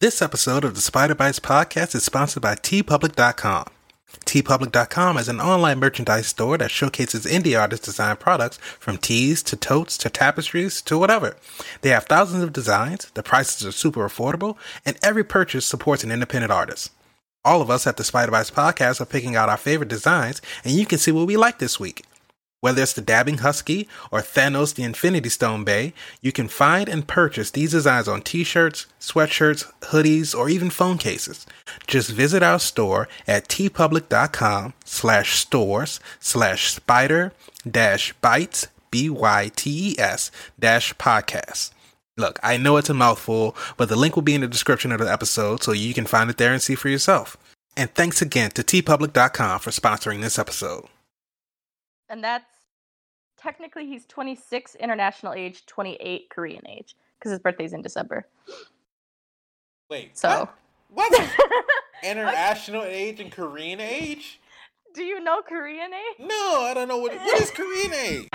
This episode of the Spider Bites podcast is sponsored by TeePublic.com. TeePublic.com is an online merchandise store that showcases indie artist design products from tees to totes to tapestries to whatever. They have thousands of designs, the prices are super affordable, and every purchase supports an independent artist. All of us at the Spider Bites podcast are picking out our favorite designs, and you can see what we like this week. Whether it's the Dabbing Husky or Thanos the Infinity Stone Bay, you can find and purchase these designs on t-shirts, sweatshirts, hoodies, or even phone cases. Just visit our store at tpublic.com/stores/spider-bites, BYTES-podcast. Look, I know it's a mouthful, but the link will be in the description of the episode so you can find it there and see for yourself. And thanks again to tpublic.com for sponsoring this episode. And that's technically he's 26 international age, 28 Korean age, because his birthday's in December. Wait, so what? International age and Korean age? Do you know Korean age? No, I don't know what is Korean age.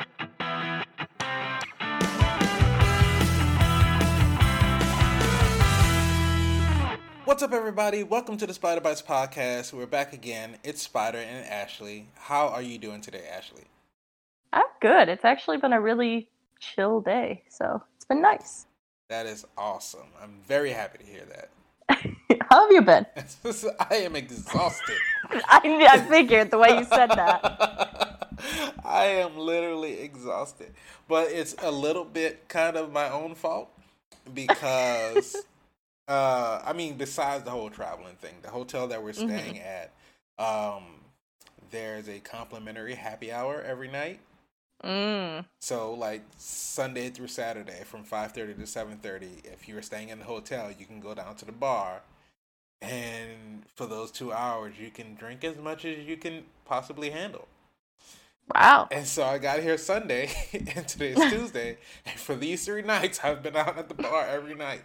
What's up, everybody? Welcome to the Spider Bites podcast. We're back again. It's Spider and Ashley. How are you doing today, Ashley? I'm good. It's actually been a really chill day, so it's been nice. That is awesome. I'm very happy to hear that. How have you been? I am exhausted. I figured the way you said that. I am literally exhausted. But it's a little bit kind of my own fault because... besides the whole traveling thing, the hotel that we're staying at, there's a complimentary happy hour every night. So, like, Sunday through Saturday from 5:30 to 7:30, if you were staying in the hotel, you can go down to the bar, and for those 2 hours, you can drink as much as you can possibly handle. Wow. And so I got here Sunday, and today's Tuesday, and for these 3 nights, I've been out at the bar every night.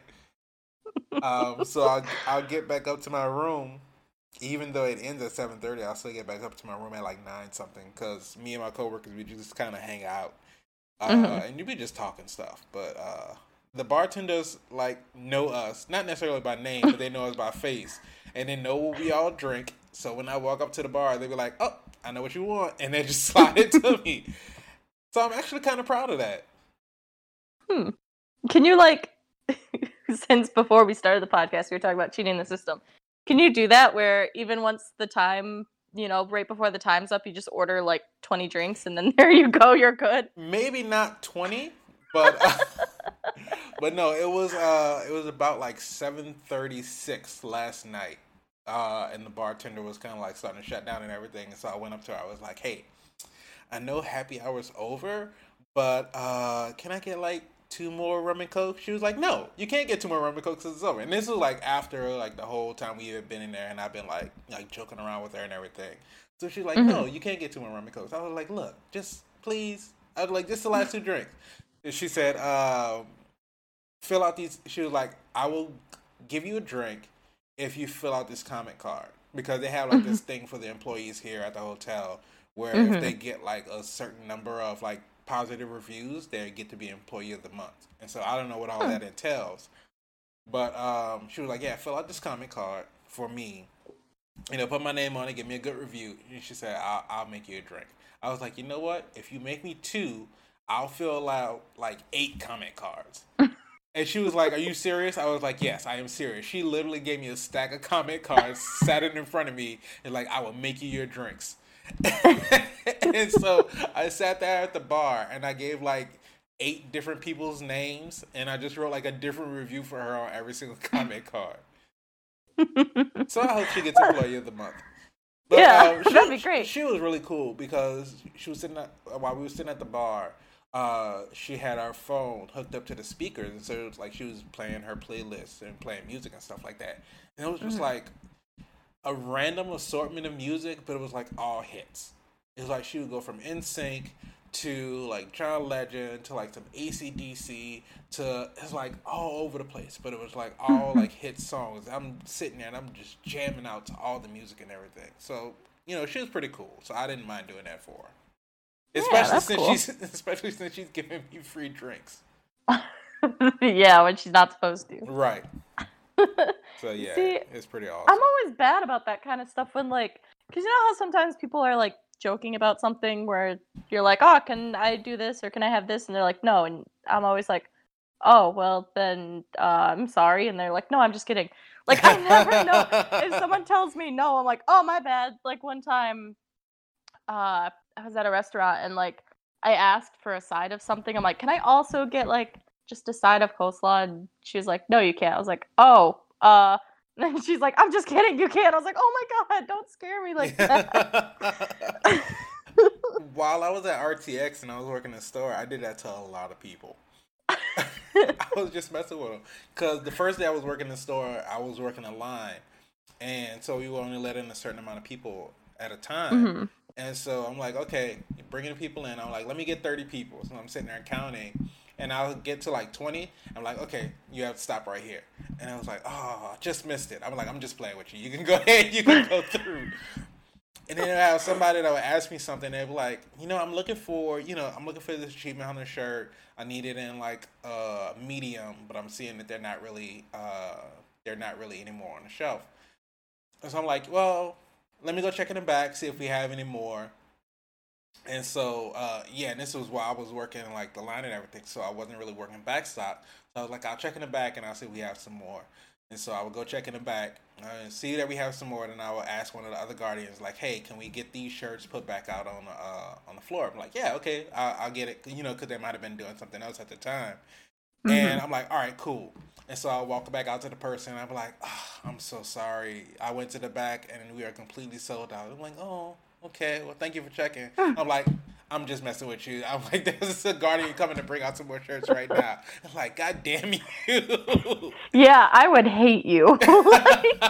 So I'll get back up to my room, even though it ends at 7:30. I'll still get back up to my room at like 9 something, because me and my coworkers, we just kind of hang out, and you be just talking stuff. But the bartenders like know us, not necessarily by name, but they know us by face, and they know what we all drink. So when I walk up to the bar, they be like, "Oh, I know what you want," and they just slide it to me. So I'm actually kind of proud of that. Can you since before we started the podcast, we were talking about cheating the system. Can you do that where even once the time, right before the time's up, you just order like 20 drinks and then there you go, you're good? Maybe not 20, but but no, it was about like 7:36 last night, and the bartender was kind of like starting to shut down and everything. And so I went up to her. I was like, "Hey, I know happy hour's over, but can I get like 2 more rum and coke?" She was like, "No, you can't get 2 more rum and coke because it's over." And this was like after like the whole time we had been in there, and I've been like joking around with her and everything. So she's like, "No, you can't get 2 more rum and cokes." I was like, "Look, just please." I was like, "Just the last 2 drinks." And she said, "Fill out these." She was like, "I will give you a drink if you fill out this comment card," because they have like this thing for the employees here at the hotel where if they get like a certain number of like positive reviews, they get to be Employee of the Month. And so I don't know what all that entails. But she was like, "Yeah, fill out this comment card for me. Put my name on it, give me a good review." And she said, I'll make you a drink. I was like, "You know what? If you make me 2, I'll fill out like 8 comment cards." And she was like, "Are you serious?" I was like, "Yes, I am serious." She literally gave me a stack of comment cards, sat it in front of me, and like, "I will make you your drinks." And so I sat there at the bar and I gave like 8 different people's names, and I just wrote like a different review for her on every single comment card. So I hope she gets Employee of the Month. But, that'd be great. She was really cool because she was while we were sitting at the bar, she had our phone hooked up to the speakers, and so it was like she was playing her playlist and playing music and stuff like that. And it was just like a random assortment of music, but it was like all hits. It was like she would go from NSYNC to like John Legend to like some AC/DC to, it's like all over the place, but it was like all like hit songs. I'm sitting there and I'm just jamming out to all the music and everything. So, she was pretty cool. So I didn't mind doing that for her. Especially since she's giving me free drinks. Yeah, when she's not supposed to. Right. So yeah, See, it's pretty I'm awesome. always bad about that kind of stuff when like, because you know how sometimes people are like joking about something where you're like, oh, can I do this or can I have this? And they're like, no. And I'm always like, oh, well, then I'm sorry. And they're like, no, I'm just kidding. Like, I never know. If someone tells me no, I'm like, oh, my bad. Like, one time I was at a restaurant and, like, I asked for a side of something. I'm like, can I also get, like, just a side of coleslaw? And she was like, no, you can't. I was like, oh, and then she's like, I'm just kidding. You can't. I was like, oh my God, don't scare me like that. While I was at RTX and I was working in the store, I did that to a lot of people. I was just messing with them because the first day I was working in the store, I was working a line, and so we were only letting a certain amount of people at a time. Hmm. And so I'm like, okay, bringing the people in. I'm like, let me get 30 people. So I'm sitting there counting, and I'll get to like 20. I'm like, okay, you have to stop right here. And I was like, oh, I just missed it. I'm like, I'm just playing with you. You can go ahead. You can go through. And then I have somebody that would ask me something. They'd be like, I'm looking for, I'm looking for this achievement hunter shirt. I need it in like medium, but I'm seeing that they're not really anymore on the shelf. And so I'm like, well, let me go check in the back, see if we have any more. And so, yeah, and this was while I was working like the line and everything, so I wasn't really working back stock. So I was like, I'll check in the back and I'll see if we have some more. And so I would go check in the back and see that we have some more. Then I would ask one of the other guardians, like, "Hey, can we get these shirts put back out on the floor?" I'm like, "Yeah, okay, I'll get it," because they might have been doing something else at the time. And Hmm. I'm like, "All right, cool." And so I walk back out to the person. And I'm like, oh, "I'm so sorry. I went to the back and we are completely sold out." I'm like, "Oh, okay. Well, thank you for checking." I'm like, "I'm just messing with you." I'm like, "There's a guardian coming to bring out some more shirts right now." I'm like, "God damn you." Yeah, I would hate you. Like,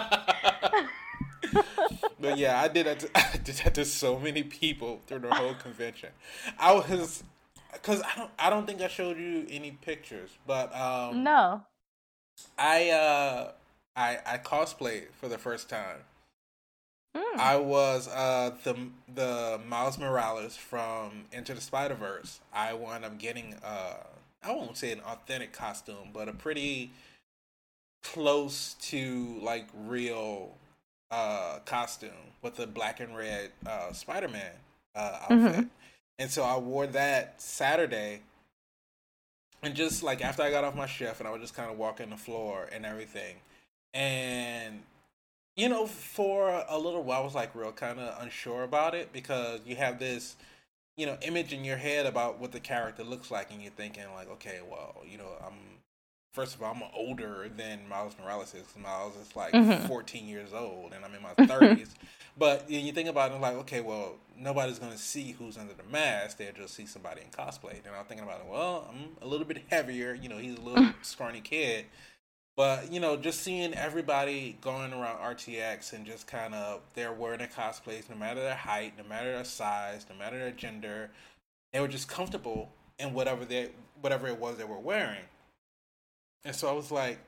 But yeah, I did that. I did that to so many people through the whole convention. I was, because I don't think I showed you any pictures, but no. I uh, I cosplayed for the first time. Mm. I was the Miles Morales from Into the Spider Verse. I wound up getting I won't say an authentic costume, but a pretty close to like real costume with the black and red Spider Man outfit. Hmm. And so I wore that Saturday, and just like after I got off my shift, and I was just kind of walking the floor and everything, and for a little while I was like real kind of unsure about it because you have this image in your head about what the character looks like, and you're thinking like, okay, well, I'm first of all, I'm older than Miles Morales is. 'Cause Miles is like Hmm. 14 years old, and I'm in my 30s. But you think about it, like, okay, well, nobody's gonna see who's under the mask. They'll just see somebody in cosplay. And I'm thinking about it. Well, I'm a little bit heavier. He's a little scrawny kid. But just seeing everybody going around RTX and just kind of they're wearing their cosplays, no matter their height, no matter their size, no matter their gender, they were just comfortable in whatever it was they were wearing. And so I was like,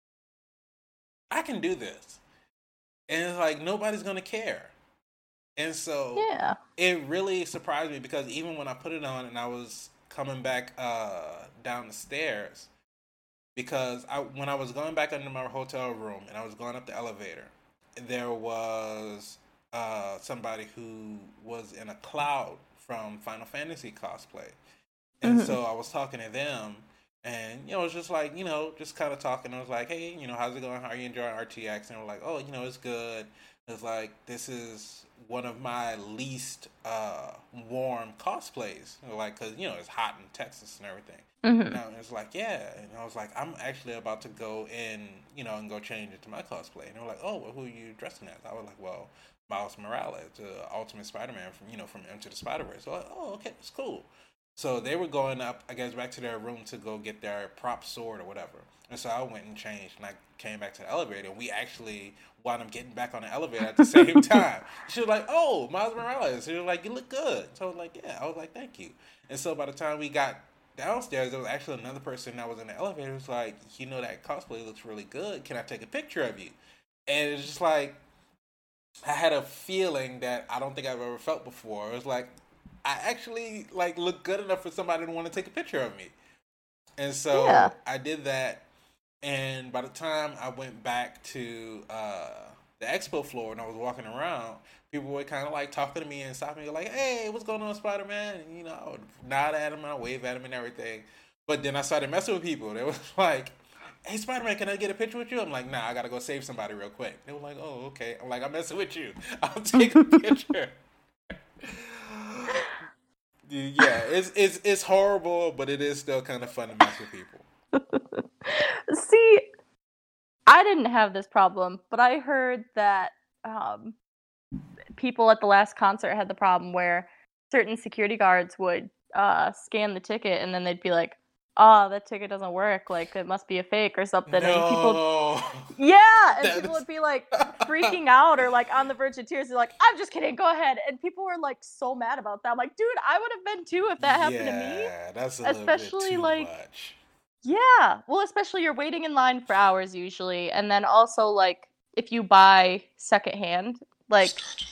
I can do this. And it's like nobody's gonna care. And so Yeah. it really surprised me because even when I put it on and I was coming back down the stairs, because when I was going back into my hotel room and I was going up the elevator, there was somebody who was in a cloud from Final Fantasy cosplay. And Hmm. so I was talking to them, and it was just like just kind of talking. I was like, hey, how's it going? How are you enjoying RTX? And we're like, oh, it's good. It's like this is one of my least warm cosplays, like because it's hot in Texas and everything. Hmm. And it's like, yeah, and I was like, I'm actually about to go in, and go change into my cosplay. And they were like, oh, well, who are you dressing as? I was like, well, Miles Morales, the Ultimate Spider-Man from Into the Spider-Verse. So like, oh, okay, that's cool. So they were going up, I guess, back to their room to go get their prop sword or whatever. And so I went and changed, and I came back to the elevator, and we actually wound up getting back on the elevator at the same time. She was like, "Oh, Miles Morales." She was like, "You look good." So I was like, "Yeah." I was like, "Thank you." And so by the time we got downstairs, there was actually another person that was in the elevator. It was like, "That cosplay looks really good. Can I take a picture of you?" And it's just like I had a feeling that I don't think I've ever felt before. It was like I actually like look good enough for somebody to want to take a picture of me. And Yeah. so I did that, And by the time I went back to the expo floor and I was walking around, people were kind of like talking to me and stopping me, like, "Hey, what's going on, Spider Man?" And I would nod at him and I wave at him and everything. But then I started messing with people. They was like, "Hey, Spider Man, can I get a picture with you?" I'm like, "Nah, I gotta go save somebody real quick." They were like, "Oh, okay." I'm like, "I'm messing with you. I'll take a picture." Yeah, it's horrible, but it is still kind of fun to mess with people. See, I didn't have this problem, but I heard that people at the last concert had the problem where certain security guards would scan the ticket and then they'd be like, "Oh, that ticket doesn't work. Like, it must be a fake or something." No. And people, yeah, and people would be like freaking out or like on the verge of tears. They're like, "I'm just kidding. Go ahead." And people were like so mad about that. I'm like, dude, I would have been too if that happened to me. Yeah, that's a Especially little bit too like, much. yeah, well, especially you're waiting in line for hours usually, and then also like if you buy secondhand, like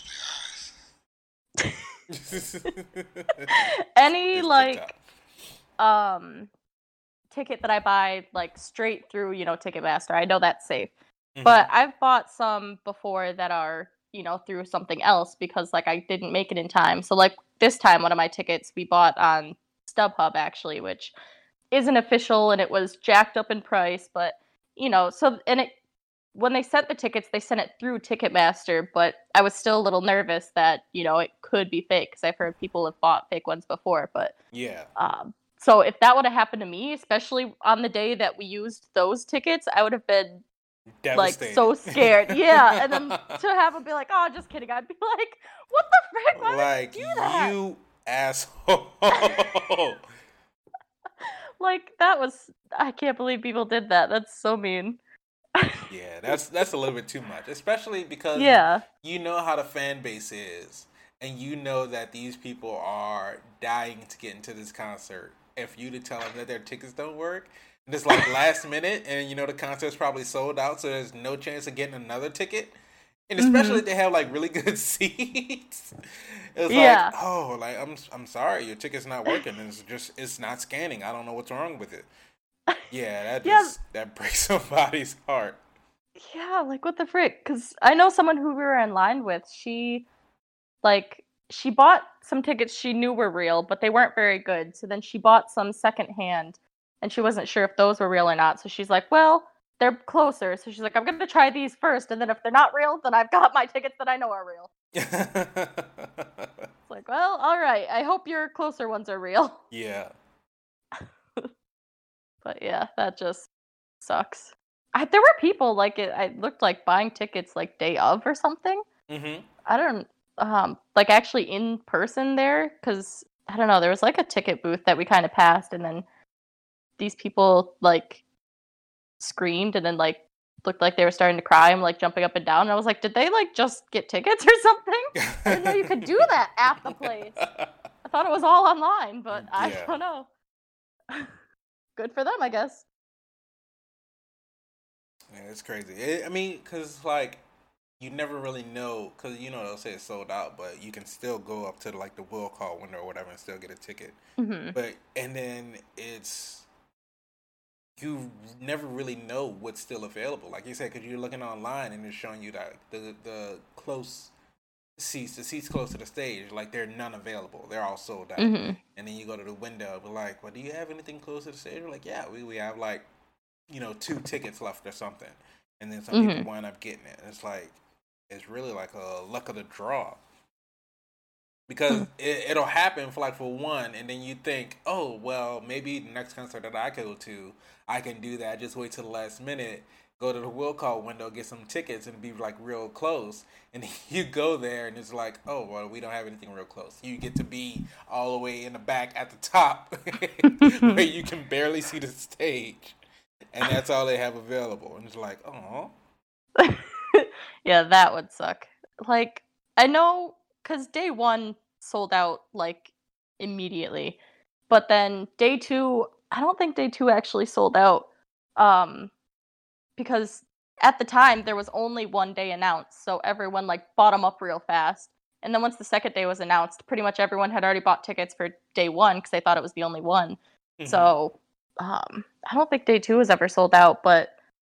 any It's like TikTok. ticket that I buy like straight through, Ticketmaster, I know that's safe. Mhm. But I've bought some before that are, through something else because like I didn't make it in time. So like this time one of my tickets we bought on StubHub actually, which isn't official and it was jacked up in price, but so and it when they sent the tickets, they sent it through Ticketmaster, but I was still a little nervous that, it could be fake because I've heard people have bought fake ones before, but Yeah. So if that would have happened to me, especially on the day that we used those tickets, I would have been like so scared. Yeah, and then to have them be like, "Oh, just kidding," I'd be like, "What the frick? Why like, would you do that?" You asshole. Like I can't believe people did that. That's so mean. Yeah, that's a little bit too much, especially because Yeah. you know how the fan base is, and you know that these people are dying to get into this concert. If you to tell them that their tickets don't work, and it's like last minute, and the concert's probably sold out, so there's no chance of getting another ticket, and especially if they have like really good seats. It's Yeah. like, oh, like I'm sorry, your ticket's not working. It's not scanning. I don't know what's wrong with it. Yeah, that breaks somebody's heart. Yeah, like what the frick? Because I know someone who we were in line with. She bought some tickets she knew were real, but they weren't very good. So then she bought some secondhand, and she wasn't sure if those were real or not. So she's like, "Well, they're closer." So she's like, "I'm gonna try these first, and then if they're not real, then I've got my tickets that I know are real." It's like, well, all right. I hope your closer ones are real. Yeah. But yeah, that just sucks. There were people like it. I looked like buying tickets like day of or something. Mm-hmm. I don't like actually in person there because I don't know. There was like a ticket booth that we kind of passed, and then these people like screamed and then like looked like they were starting to cry and like jumping up and down. And I was like, did they like just get tickets or something? I didn't know you could do that at the place. I thought it was all online, but I don't know. Good for them, I guess. Yeah, it's crazy. I mean, because like you never really know, because they'll say it's sold out, but you can still go up to like the will call window or whatever and still get a ticket. Mm-hmm. And then you never really know what's still available, like you said, because you're looking online and it's showing you that the close seats, the seats close to the stage, like they're none available. They're all sold out. Mm-hmm. And then you go to the window, but like, well, do you have anything close to the stage? We're like, yeah, we have like 2 tickets left or something. And then some people wind up getting it. It's like, it's really like a luck of the draw. Because it'll happen for one, and then you think, oh, well, maybe the next concert that I go to, I can do that. Just wait till the last minute, go to the will call window, get some tickets, and be like real close. And you go there, and it's like, oh, well, we don't have anything real close. You get to be all the way in the back at the top, where you can barely see the stage, and that's all they have available. And it's like, oh. Yeah, that would suck. Like, I know, because day 1 sold out, like, immediately. But then day 2, I don't think day 2 actually sold out. Because at the time, there was only one day announced, so everyone, like, bought them up real fast. And then once the second day was announced, pretty much everyone had already bought tickets for day 1, because they thought it was the only one. Mm-hmm. So, I don't think day 2 was ever sold out, but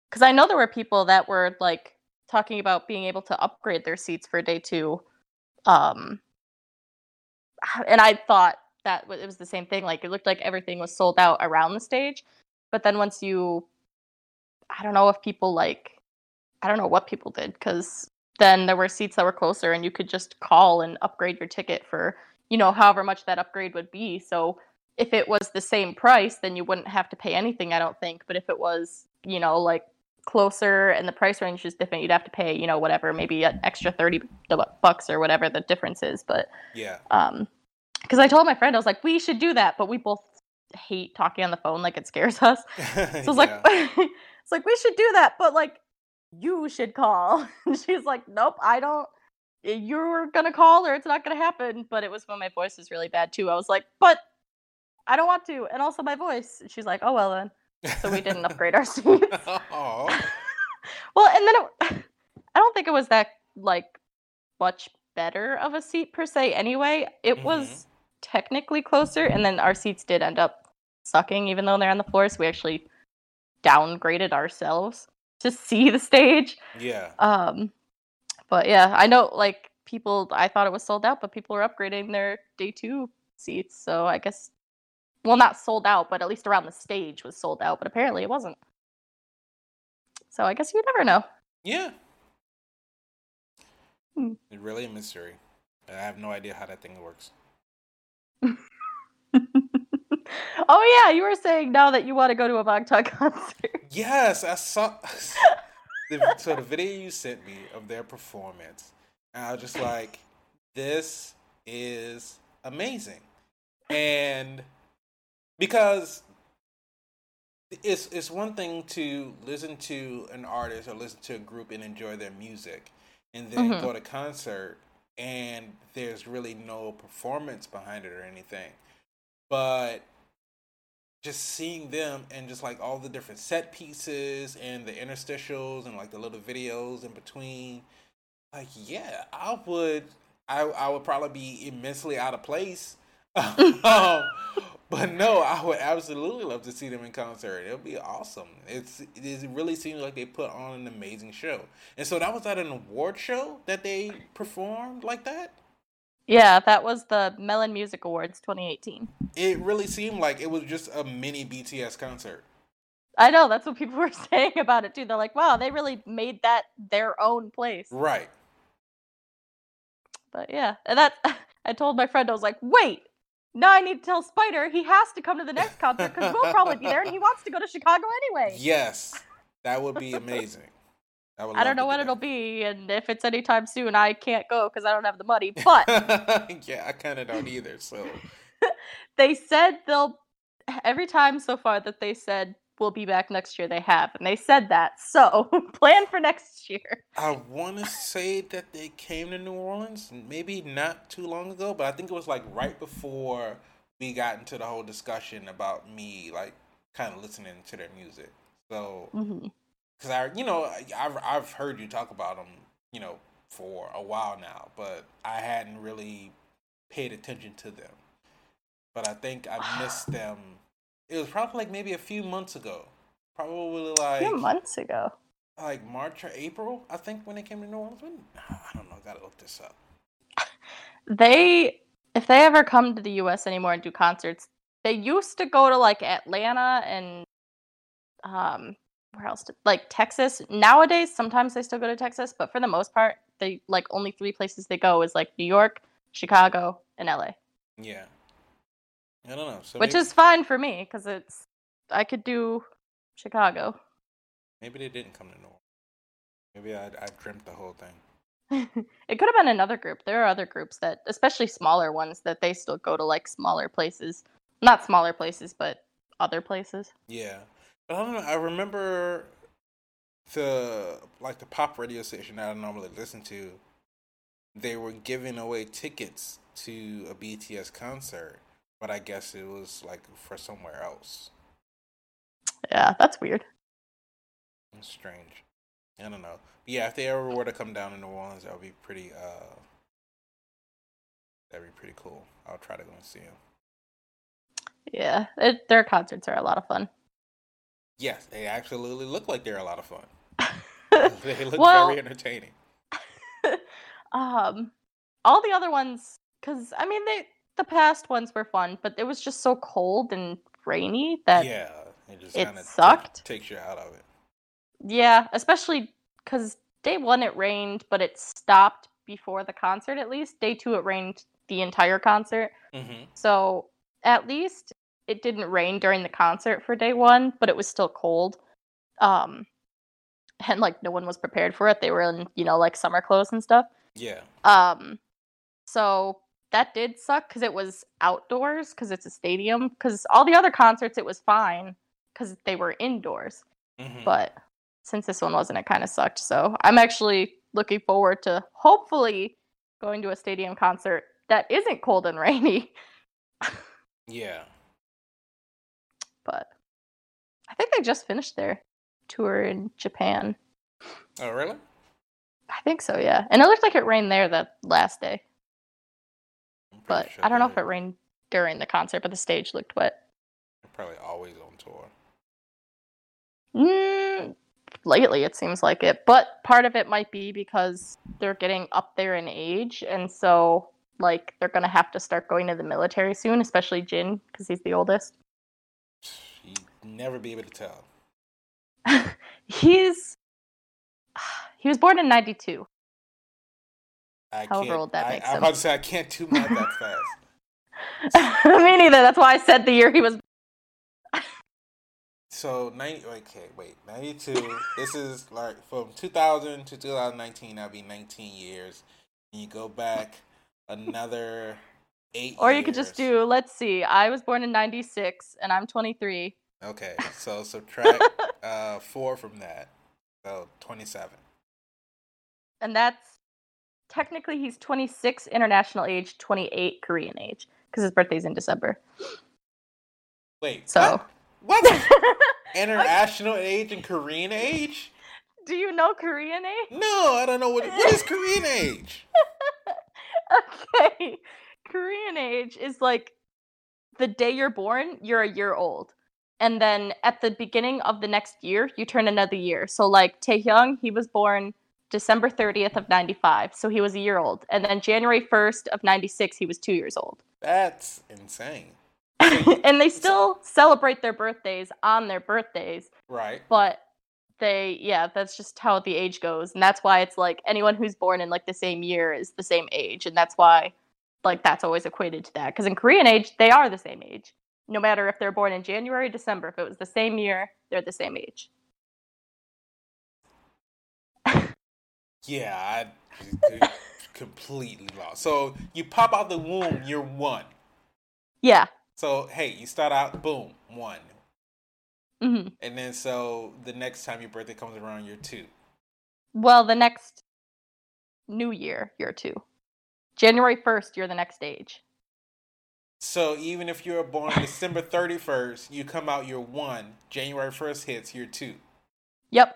because I know there were people that were like talking about being able to upgrade their seats for day two. Um, and I thought that it was the same thing. Like it looked like everything was sold out around the stage, but then once you, I don't know if people like, I don't know what people did because then there were seats that were closer and you could just call and upgrade your ticket for, however much that upgrade would be. So if it was the same price, then you wouldn't have to pay anything, I don't think. But if it was, like closer and the price range is different, you'd have to pay, whatever, maybe an extra $30 or whatever the difference is. But Yeah. Because I told my friend, I was like, we should do that, but we both hate talking on the phone, like it scares us. So I was like, Yeah. it's like we should do that, but like you should call. And she's like, nope, I don't. You're gonna call or it's not gonna happen. But it was when my voice was really bad too. I was like, but I don't want to, and also my voice. She's like, oh well then. So we didn't upgrade our seats. Oh. Well, and then I don't think it was that like much better of a seat per se anyway. It was technically closer, and then our seats did end up sucking even though they're on the floor, so we actually downgraded ourselves to see the stage. Yeah. But yeah, I know like people, I thought it was sold out, but people were upgrading their day two seats, so I guess, well, not sold out, but at least around the stage was sold out, but apparently it wasn't. So I guess you never know. Yeah. It's really a mystery. I have no idea how that thing works. Oh yeah, you were saying now that you want to go to a Bangtan concert. Yes, I saw. So the video you sent me of their performance, and I was just like, "This is amazing," and because it's one thing to listen to an artist or listen to a group and enjoy their music, and then go to concert and there's really no performance behind it or anything, but just seeing them and just like all the different set pieces and the interstitials and like the little videos in between, like yeah, I would probably be immensely out of place. But no, I would absolutely love to see them in concert. It'll be awesome. It really seems like they put on an amazing show. And so that was at an award show that they performed like that? Yeah, that was the Melon Music Awards 2018. It really seemed like it was just a mini BTS concert. I know, that's what people were saying about it too. They're like, wow, they really made that their own place. Right. But yeah, and that I told my friend, I was like, wait, now I need to tell Spider he has to come to the next concert because we'll probably be there and he wants to go to Chicago anyway. Yes, that would be amazing. I don't know when it'll be, and if it's anytime soon, I can't go because I don't have the money. But yeah, I kind of don't either. So they said every time so far that they said we'll be back next year, they have, and they said that. So plan for next year. I want to say that they came to New Orleans, maybe not too long ago, but I think it was like right before we got into the whole discussion about me like kind of listening to their music. So. Because I've heard you talk about them, for a while now, but I hadn't really paid attention to them. But I think I missed them. It was probably like maybe a few months ago. Probably like a few months ago. Like March or April, I think, when they came to New Orleans. I don't know. Gotta look this up. If they ever come to the U.S. anymore and do concerts, they used to go to like Atlanta and where else? Like Texas. Nowadays, sometimes they still go to Texas, but for the most part, they like only 3 places they go is like New York, Chicago, and LA. Yeah. I don't know. So which is fine for me because I could do Chicago. Maybe they didn't come to New Orleans. Maybe I dreamt the whole thing. It could have been another group. There are other groups that, especially smaller ones, that they still go to like smaller places. Not smaller places, but other places. Yeah. I don't know. I remember the pop radio station that I normally listen to. They were giving away tickets to a BTS concert, but I guess it was like for somewhere else. Yeah, that's weird. It's strange. I don't know. But yeah, if they ever were to come down to New Orleans, that would be pretty. That'd be pretty cool. I'll try to go and see them. Yeah, their concerts are a lot of fun. Yes, they absolutely look like they're a lot of fun. They look Well, very entertaining. um, all the other ones, because I mean, the past ones were fun, but it was just so cold and rainy that Yeah, it just it kind of sucked. takes you out of it. Yeah, especially because day one it rained, but it stopped before the concert at least. Day two it rained the entire concert. Mm-hmm. So at least it didn't rain during the concert for day one, but it was still cold. Um, and like no one was prepared for it. They were in, like summer clothes and stuff. Yeah. Um, so that did suck because it was outdoors because it's a stadium. Because all the other concerts it was fine because they were indoors. Mm-hmm. But since this one wasn't, it kind of sucked. So I'm actually looking forward to hopefully going to a stadium concert that isn't cold and rainy. Yeah. But I think they just finished their tour in Japan. Oh, really? I think so, yeah. And it looked like it rained there that last day. But Sure I don't know if it rained during the concert, but the stage looked wet. They're probably always on tour. Lately, it seems like it. But part of it might be because they're getting up there in age, and so like they're gonna have to start going to the military soon, especially Jin because he's the oldest. You'd never be able to tell. He was born in 92. However old that makes him. I'm about to say I can't do math that fast. Me neither. That's why I said the year he was. So 92. This is like from 2000 to 2019. That'd be 19 years. And you go back another 8 or years. You could just do. Let's see. I was born in 96, and I'm 23. Okay, so subtract 4 from that, so 27. And that's technically he's 26 international age, 28 Korean age, because his birthday's in December. Wait, so what? International age and Korean age? Do you know Korean age? No, I don't know what is Korean age. Okay, Korean age is like the day you're born, you're a year old. And then at the beginning of the next year, you turn another year. So like Taehyung, he was born December 30th of 95, so he was a year old. And then January 1st of 96, he was 2 years old. That's insane. And they still celebrate their birthdays on their birthdays. Right. But that's just how the age goes. And that's why it's like anyone who's born in like the same year is the same age. And that's why like that's always equated to that. Because in Korean age, they are the same age. No matter if they're born in January or December, if it was the same year, they're the same age. Yeah, I completely lost. So you pop out the womb, you're 1. Yeah. So, hey, you start out, boom, 1. Mm-hmm. And then so the next time your birthday comes around, you're 2. Well, the next new year, you're 2. January 1st, you're the next age. So even if you're born December 31st, you come out, you're 1. January 1st hits, you're 2. Yep.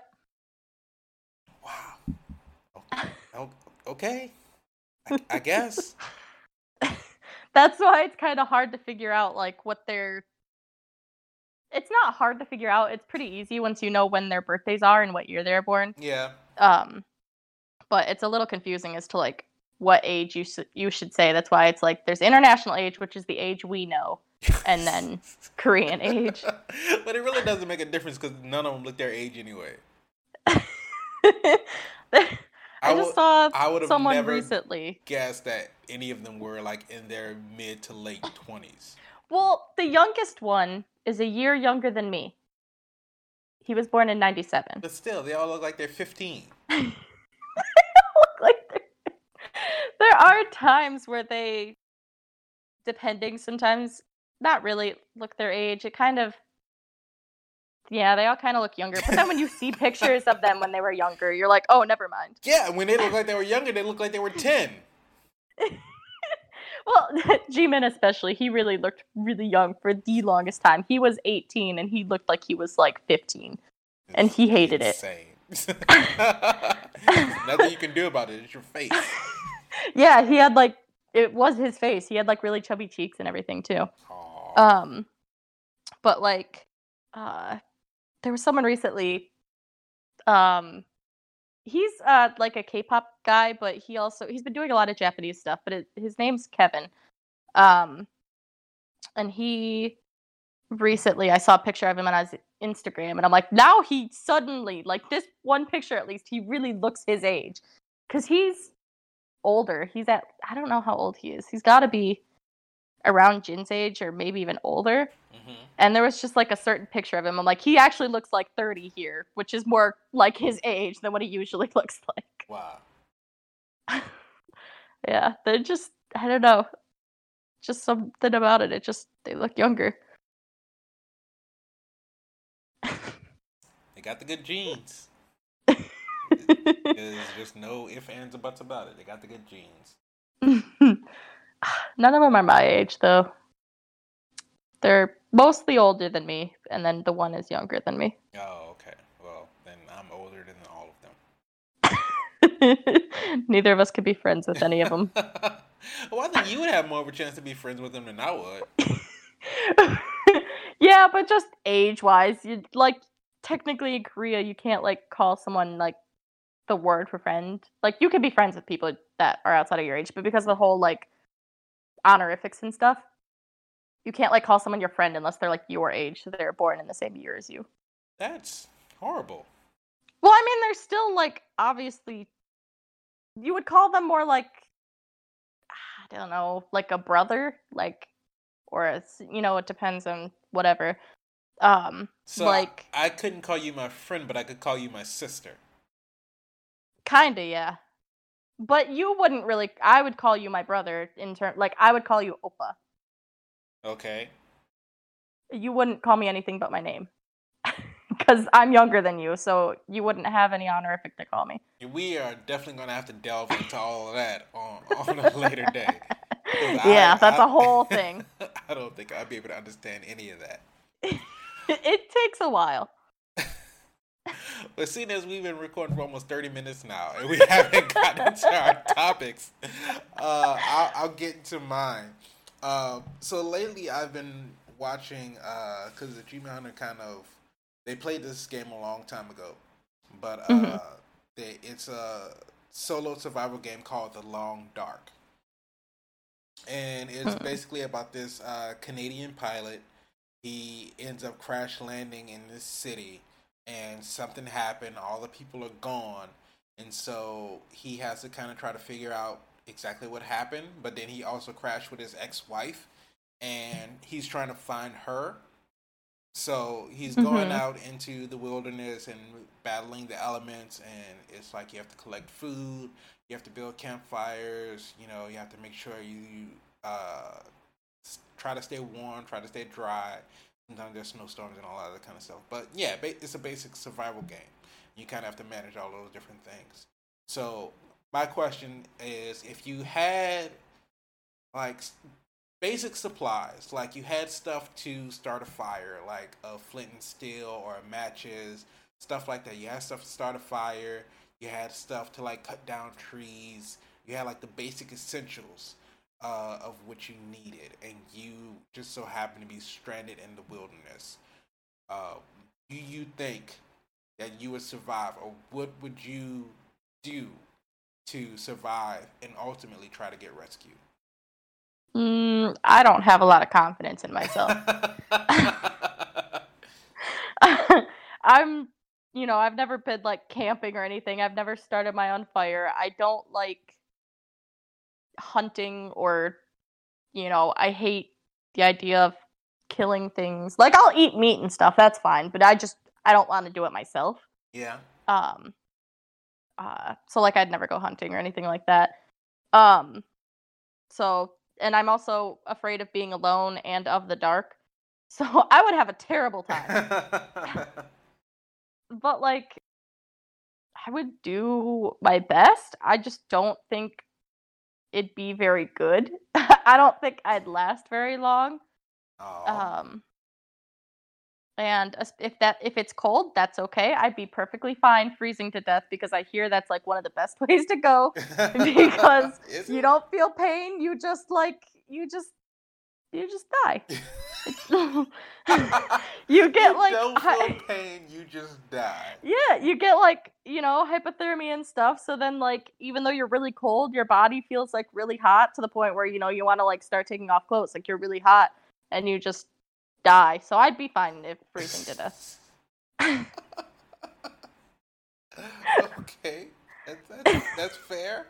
Wow. Okay. I guess. That's why it's kind of hard to figure out, like, what their... It's not hard to figure out. It's pretty easy once you know when their birthdays are and what year they're born. Yeah. But it's a little confusing as to, like, what age you should say. That's why it's like, there's international age, which is the age we know, and then Korean age. But it really doesn't make a difference because none of them look their age anyway. I just saw someone never recently guessed that any of them were like in their mid to late 20s. Well, the youngest one is a year younger than me. He was born in 97. But still, they all look like they're 15. There are times where they, depending, sometimes not really look their age. It kind of, yeah, they all kind of look younger. But then when you see pictures of them when they were younger, you're like, oh, never mind. Yeah, when they look like they were younger, they look like they were 10. Well, Jimin especially, he really looked really young for the longest time. He was 18 and he looked like he was like 15. And he hated it. Nothing you can do about it. It's your face. Yeah, he had like, it was his face. He had like really chubby cheeks and everything too. Aww. But like, there was someone recently. He's like a K-pop guy, but he's been doing a lot of Japanese stuff. But his name's Kevin. Um, and he recently I saw a picture of him on his Instagram, and I'm like, now he suddenly, like, this one picture at least, he really looks his age, because he's older. I don't know how old he is. He's got to be around Jin's age or maybe even older. Mm-hmm. And there was just like a certain picture of him. I'm like, he actually looks like 30 here, which is more like his age than what he usually looks like. Wow. Yeah, they're just, I don't know, just something about it. They look younger. They got the good genes. There's just no ifs, ands, or buts about it. They got the good genes. None of them are my age, though. They're mostly older than me, and then the one is younger than me. Oh, okay. Well, then I'm older than all of them. Neither of us could be friends with any of them. Well, I think you would have more of a chance to be friends with them than I would. Yeah, but just age-wise, you like technically in Korea, you can't like call someone like the word for friend. Like, you can be friends with people that are outside of your age, but because of the whole like honorifics and stuff, you can't like call someone your friend unless they're like your age, so they're born in the same year as you. That's horrible. Well, I mean, they're still like, obviously, you would call them more like, I don't know, like a brother, like, or it depends on whatever. So like, I couldn't call you my friend, but I could call you my sister. Kinda, yeah. But you wouldn't really. I would call you my brother in turn. Like, I would call you Oppa. Okay. You wouldn't call me anything but my name. Because I'm younger than you, so you wouldn't have any honorific to call me. We are definitely going to have to delve into all of that on a later day. Yeah, that's a whole thing. I don't think I'd be able to understand any of that. It takes a while. But seeing as we've been recording for almost 30 minutes now, and we haven't gotten to our topics, I'll get into mine. So lately I've been watching, because the Achievement Hunter they played this game a long time ago, but it's a solo survival game called The Long Dark. And it's basically about this Canadian pilot. He ends up crash landing in this city, and something happened. All the people are gone, and so he has to kind of try to figure out exactly what happened. But then he also crashed with his ex-wife, and he's trying to find her. So he's going out into the wilderness and battling the elements, and it's like you have to collect food, you have to build campfires, you have to make sure you try to stay warm, try to stay dry. Sometimes there's snowstorms and all that other kind of stuff. But yeah, it's a basic survival game. You kind of have to manage all those different things. So my question is, if you had like basic supplies, like you had stuff to start a fire, like a flint and steel or matches, stuff like that. You had stuff to start a fire. You had stuff to like cut down trees. You had like the basic essentials of what you needed, and you just so happen to be stranded in the wilderness. Do you think that you would survive, or what would you do to survive and ultimately try to get rescued? I don't have a lot of confidence in myself. I've never been like camping or anything. I've never started my own fire. I don't like hunting, or I hate the idea of killing things. Like, I'll eat meat and stuff, that's fine, but I don't want to do it myself. Yeah. So like, I'd never go hunting or anything like that. So, and I'm also afraid of being alone and of the dark. So I would have a terrible time. But like, I would do my best. I just don't think it'd be very good. I don't think I'd last very long. Oh. And if it's cold, that's okay. I'd be perfectly fine freezing to death, because I hear that's like one of the best ways to go, because you don't feel pain. You just you just die. You get like don't feel pain, you just die. Yeah, you get like, hypothermia and stuff. So then like even though you're really cold, your body feels like really hot to the point where, you want to like start taking off clothes. Like you're really hot and you just die. So I'd be fine if freezing to death. Okay. That's fair.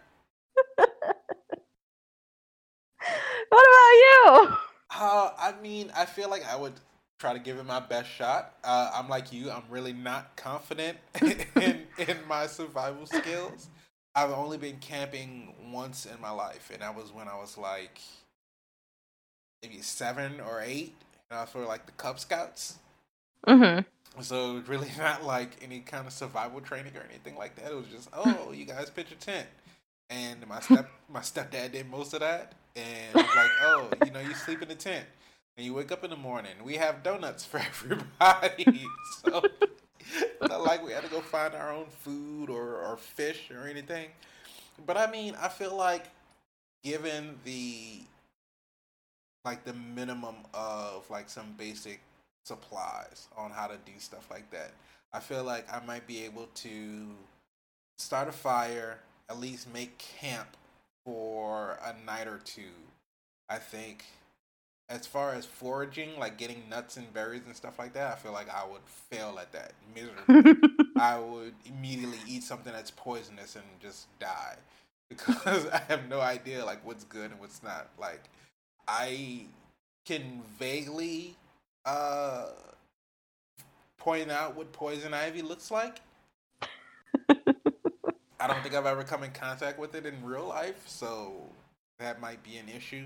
What about you? I mean, I feel like I would try to give it my best shot. I'm like you. I'm really not confident in my survival skills. I've only been camping once in my life, and that was when I was like maybe 7 or 8. And I was for like the Cub Scouts. Mm-hmm. So it was really not like any kind of survival training or anything like that. It was just, oh, you guys pitch a tent. And my stepdad did most of that. And it was like, oh, you sleep in the tent. And you wake up in the morning. We have donuts for everybody. So it's not like we had to go find our own food or fish or anything. But I mean, I feel like given the minimum of like some basic supplies on how to do stuff like that, I feel like I might be able to start a fire, at least make camp for a night or two. I think as far as foraging, like getting nuts and berries and stuff like that, I feel like I would fail at that miserably. I would immediately eat something that's poisonous and just die because I have no idea like what's good and what's not. Like I can vaguely point out what poison ivy looks like. I don't think I've ever come in contact with it in real life, so that might be an issue.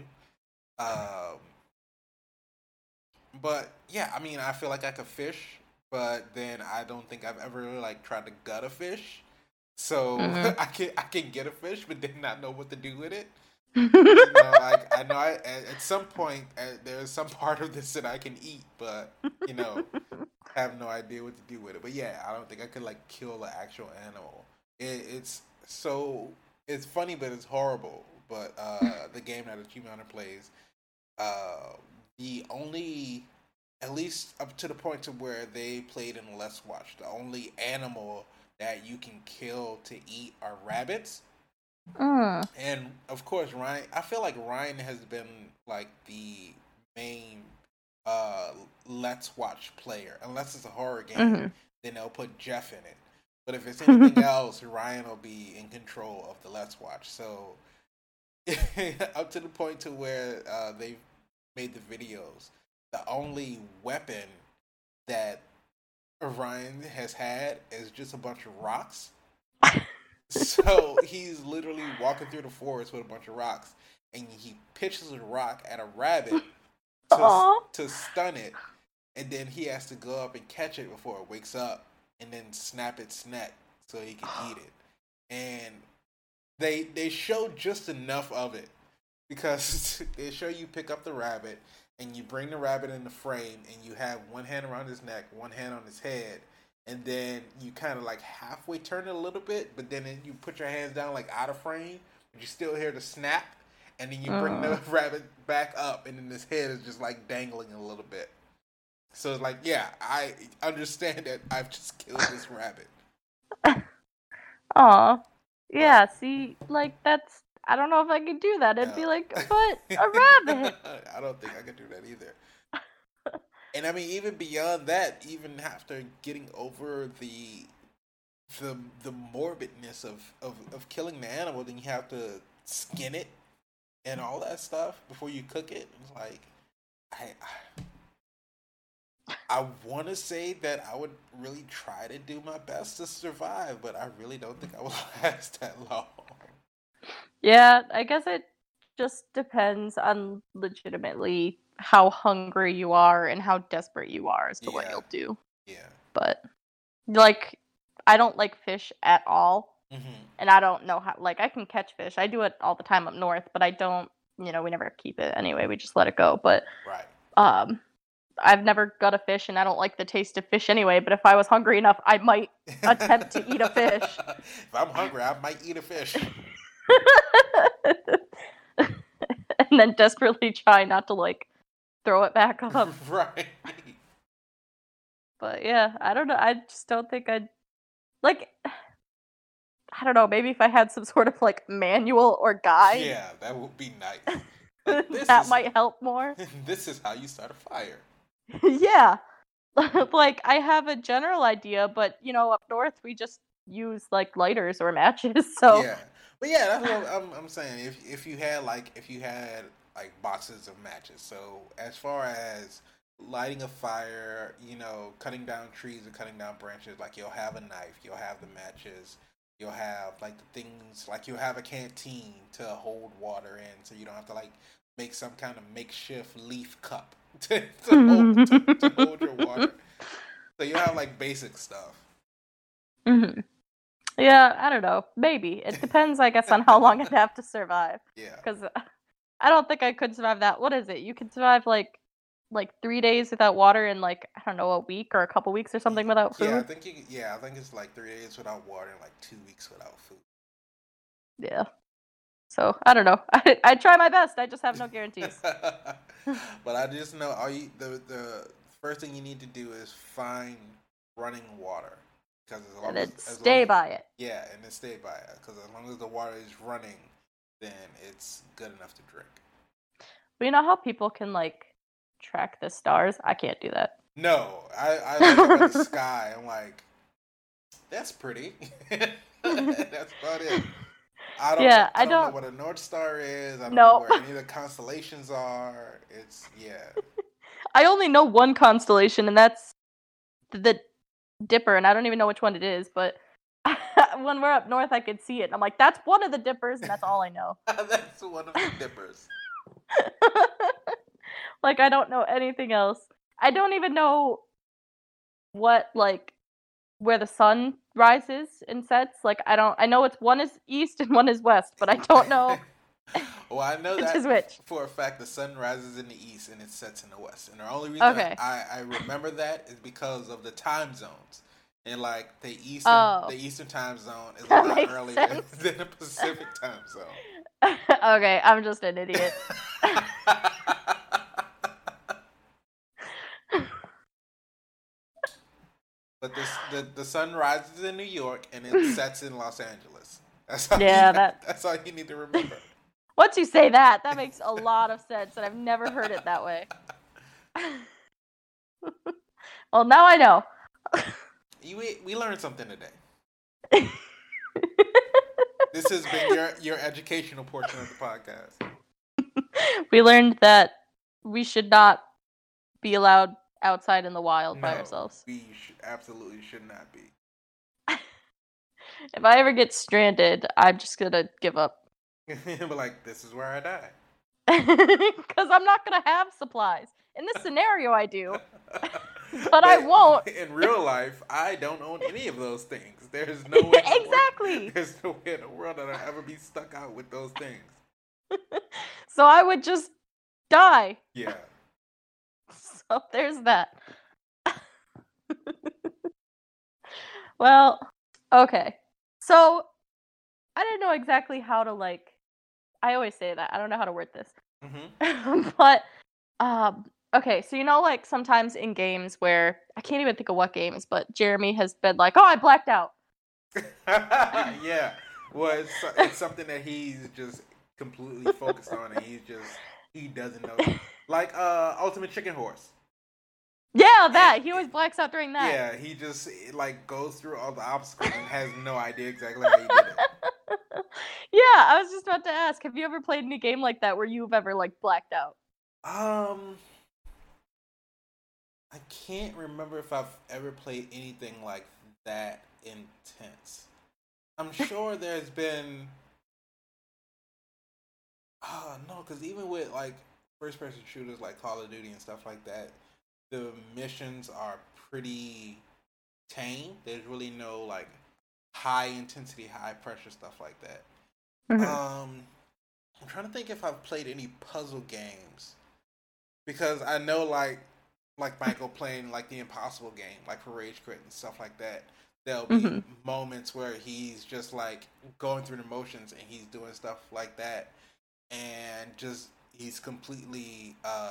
But yeah, I mean, I feel like I could fish, but then I don't think I've ever really like tried to gut a fish. So Mm-hmm. I can get a fish, but then not know what to do with it. Like I know at some point there's some part of this that I can eat, but have no idea what to do with it. But yeah, I don't think I could like kill an actual animal. It's funny, but it's horrible. But the game that Achievement plays, the only, at least up to the point to where they played in Let's Watch, the only animal that you can kill to eat are rabbits. And of course, Ryan. I feel like Ryan has been like the main Let's Watch player. Unless it's a horror game, Mm-hmm. then they'll put Jeff in it. But if it's anything else, Ryan will be in control of the Let's Watch. So up to the point to where they've made the videos, the only weapon that Ryan has had is just a bunch of rocks. So he's literally walking through the forest with a bunch of rocks, and he pitches a rock at a rabbit to stun it, and then he has to go up and catch it before it wakes up, and then snap its neck so he can eat it. And they show just enough of it because they show you pick up the rabbit and you bring the rabbit in the frame, and you have one hand around his neck, one hand on his head. And then you kind of like halfway turn it a little bit, but then you put your hands down like out of frame, but you still hear the snap, and then you bring the rabbit back up, and then his head is just like dangling a little bit. So it's like, yeah, I understand that I've just killed this rabbit. Aw. Yeah, see, like that's, I don't know if I could do that. It'd be like, but a rabbit. I don't think I could do that either. And I mean, even beyond that, even after getting over the morbidness of killing the animal, then you have to skin it and all that stuff before you cook it. It's like I want to say that I would really try to do my best to survive, but I really don't think I will last that long. Yeah, I guess it just depends on legitimately how hungry you are and how desperate you are as to what you'll do. Yeah. But like, I don't like fish at all. Mm-hmm. And I don't know how, like, I can catch fish. I do it all the time up north, but I don't, we never keep it anyway. We just let it go. But right. I've never got a fish, and I don't like the taste of fish anyway. But if I was hungry enough, I might attempt to eat a fish. If I'm hungry, I might eat a fish. And then desperately try not to, like, throw it back up. Right. But yeah, I don't know. I just don't think I'd like. I don't know. Maybe if I had some sort of like manual or guide, Yeah, that would be nice. Like that might help more. this is how you start a fire. Yeah. Like I have a general idea, but up north we just use like lighters or matches. So Yeah, but yeah, that's what I'm saying. If you had like boxes of matches, so as far as lighting a fire, cutting down trees or cutting down branches, like you'll have a knife, you'll have the matches, you'll have like the things, like you'll have a canteen to hold water in, so you don't have to like make some kind of makeshift leaf cup to hold your water. So you have like basic stuff. Mhm. Yeah, I don't know. Maybe. It depends, I guess, on how long I'd have to survive. Yeah. Because I don't think I could survive that. What is it? You could survive like 3 days without water and like, I don't know, a week or a couple weeks or something without food. I think it's like 3 days without water and like 2 weeks without food. Yeah. So I don't know. I try my best. I just have no guarantees. But I just know the first thing you need to do is find running water, because And then stay by it. Yeah, and then stay by it, because as long as the water is running, then it's good enough to drink. But you know how people can like track the stars? I can't do that. No, I look up at the sky. I'm like, that's pretty. That's about it. I don't know what a North Star is. I don't know where any of the constellations are. I only know one constellation, and that's the Dipper, and I don't even know which one it is, but when we're up north, I could see it, and I'm like, that's one of the Dippers, and that's all I know. That's one of the Dippers. Like, I don't know anything else. I don't even know what, like, where the sun rises and sets. Like, I know one is east and one is west, but I don't know. Well, I know which that is which. For a fact. The sun rises in the east and it sets in the west. And the only reason I remember that is because of the time zones. And like the eastern time zone is a lot earlier than the Pacific time zone. Okay, I'm just an idiot. But the sun rises in New York and it sets in Los Angeles. That's all you need to remember. Once you say that makes a lot of sense, and I've never heard it that way. Well, now I know. We learned something today. This has been your educational portion of the podcast. We learned that we should not be allowed outside in the wild by ourselves. We absolutely should not be. If I ever get stranded, I'm just gonna give up. But like, this is where I die. Because I'm not gonna have supplies. In this scenario, I do. But I won't. In real life, I don't own any of those things. There's no way. Exactly. There's no way in the world that I'll ever be stuck out with those things. So I would just die. Yeah. So there's that. Well, okay. So I didn't know exactly how to like. I always say that. I don't know how to word this. Mm-hmm. But okay, so like sometimes in games where I can't even think of what games, but Jeremy has been like, "Oh, I blacked out." Yeah. Well, it's something that he's just completely focused on, and he doesn't know. Like Ultimate Chicken Horse. Yeah, that. He always blacks out during that. Yeah, he just like goes through all the obstacles and has no idea exactly how he did it. Yeah, I was just about to ask, have you ever played any game like that where you've ever like blacked out? I can't remember if I've ever played anything like that intense. I'm sure there's been no, because even with like first person shooters like Call of Duty and stuff like that, the missions are pretty tame. There's really no like high intensity, high pressure stuff like that. Mm-hmm. I'm trying to think if I've played any puzzle games, because I know like Michael playing like the Impossible game, like for Rage Quit and stuff like that. There'll be moments where he's just like going through the motions and he's doing stuff like that, and just he's completely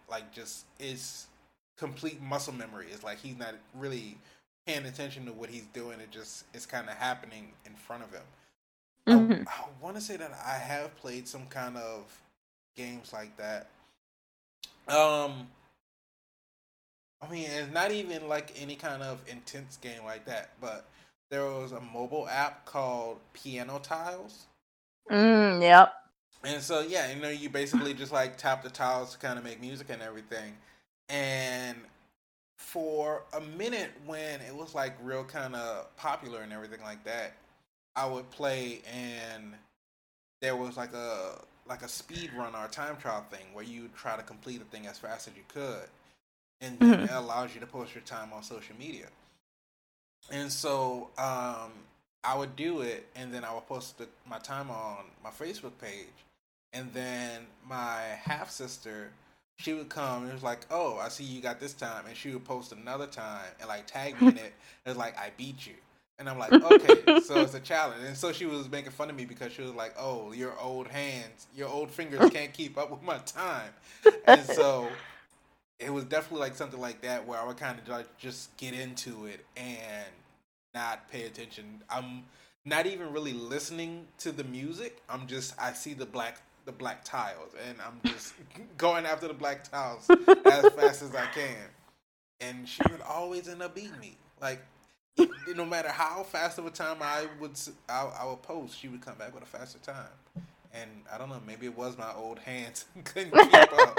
like just is complete muscle memory. It's like he's not really paying attention to what he's doing. It's kind of happening in front of him. Hmm. I want to say that I have played some kind of games like that. Um, I mean, it's not even like any kind of intense game like that, but there was a mobile app called Piano Tiles. Yep. And so, yeah, you basically just like tap the tiles to kind of make music and everything. And for a minute, when it was like real kind of popular and everything like that, I would play, and there was like a speed run or a time trial thing where you try to complete a thing as fast as you could, and then Hmm. it allows you to post your time on social media. And so I would do it, and then I would post my time on my Facebook page, and then my half sister, she would come and it was like, "Oh, I see you got this time," and she would post another time and like tag me in it. It was like, "I beat you," and I'm like, "Okay, so it's a challenge." And so she was making fun of me because she was like, "Oh, your old hands, your old fingers can't keep up with my time," and so it was definitely like something like that where I would kind of like just get into it and not pay attention. I'm not even really listening to the music. I see the black tiles, and I'm just going after the black tiles as fast as I can. And she would always end up beating me. Like no matter how fast of a time I would post, she would come back with a faster time. And I don't know, maybe it was my old hands couldn't keep up.